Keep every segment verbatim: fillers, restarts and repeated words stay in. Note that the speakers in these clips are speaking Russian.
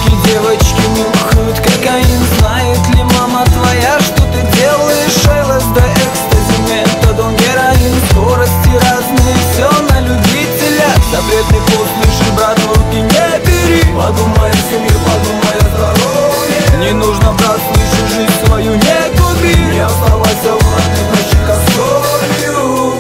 Мальчики, девочки нюхают кокаин. Знает ли мама твоя, что ты делаешь? ЛСД, экстази, метадон, героин. Скорости разные, все на любителя. Запретный пост, слышишь, брат, в руки не бери. Подумай о семье, подумай о здоровье. Не нужно, брат, слышишь, жизнь свою не губи. Не оставайся в родных ночах солью.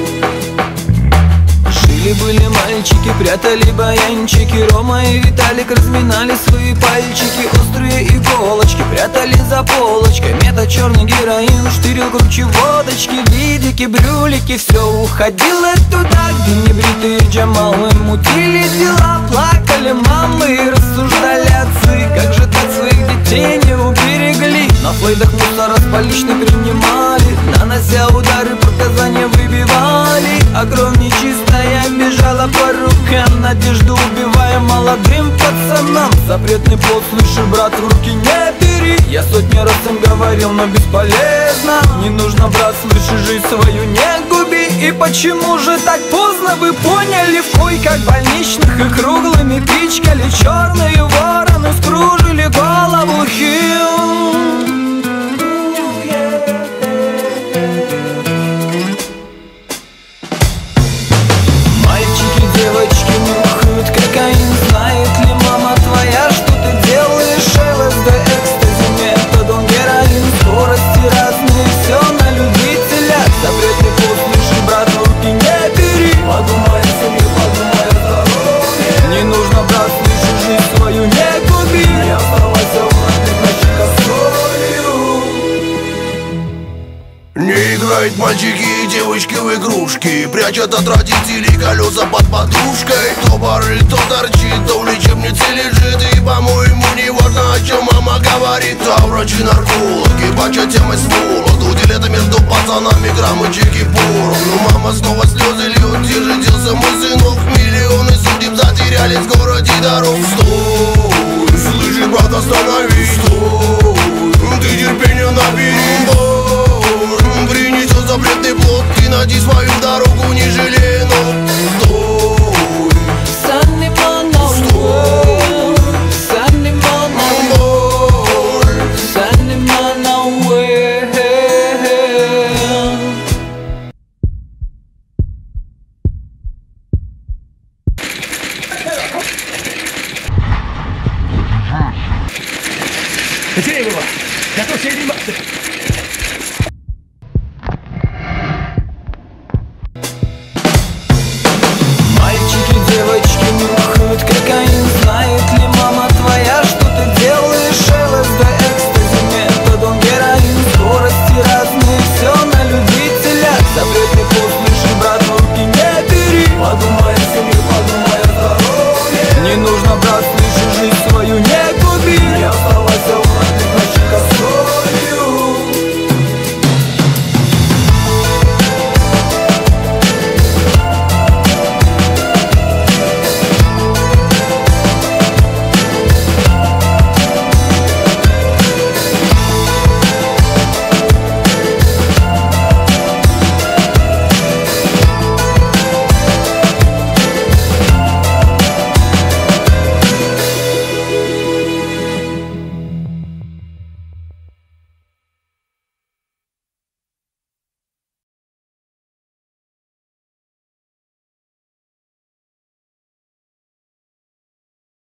Жили-были мальчики, прятали баянчики. Рома и Виталик разминали свои пальчики. Острые иголочки прятали за полочкой. Мета, черный героин, штырил круче водочки. Видики, брюлики, все уходило туда, где небритые Джамалы мутили дела. Плакали мамы и рассуждали отцы, как же так своих детей не уберегли. На флейдах мусора с поличной принимали, нанося удары, показания выбивали. А кровь нечистая бежала по рукам, надежду убивая молодым пацанам. Запретный плод, слышишь, брат, в руки не бери. Я сотни раз им говорил, но бесполезно. Не нужно, брат, слышишь, жизнь свою не губи. И почему же так поздно вы поняли? В койках больничных и круглыми пичкали. Черные вороны скружили голову хил. Девочки нюхают кокаин. Знает ли мама твоя, что ты делаешь? ЛСД, экстази, метадон, героин. Скорости разные, все на любителя. Запретный пост, слышишь, брат, в руки не бери. Подумай о семье, подумай о здоровье. Не нужно, брат, слышишь, жизнь свою не губи. Не оставайся в родных ночах солью. Не играют мальчики и девочки в игрушки, прячут от родителей колеса под подушкой. То барык, то торчит, то в лечебнице лежит. И, по-моему, не важно, о чем мама говорит. А врачи-наркологи бачат темы с молоду, делят между пацанами граммычики пору. Но мама снова слезы льет, где же делся мой сынок? Миллионы судеб затерялись в городе дорог. Стой, слышишь, брат, остановись. Стой, ты терпения набери. Принесет запретный плод, ты найди свою дорогу, не жалея ног. Стой, Sunny man away, Sunny man away, Sunny man away. Дерево! Готовься реанимация! Девочки нюхают кокаин. Знает ли мама твоя, что ты делаешь? ЛСД, экстази, метадон, героин. Скорости разные, все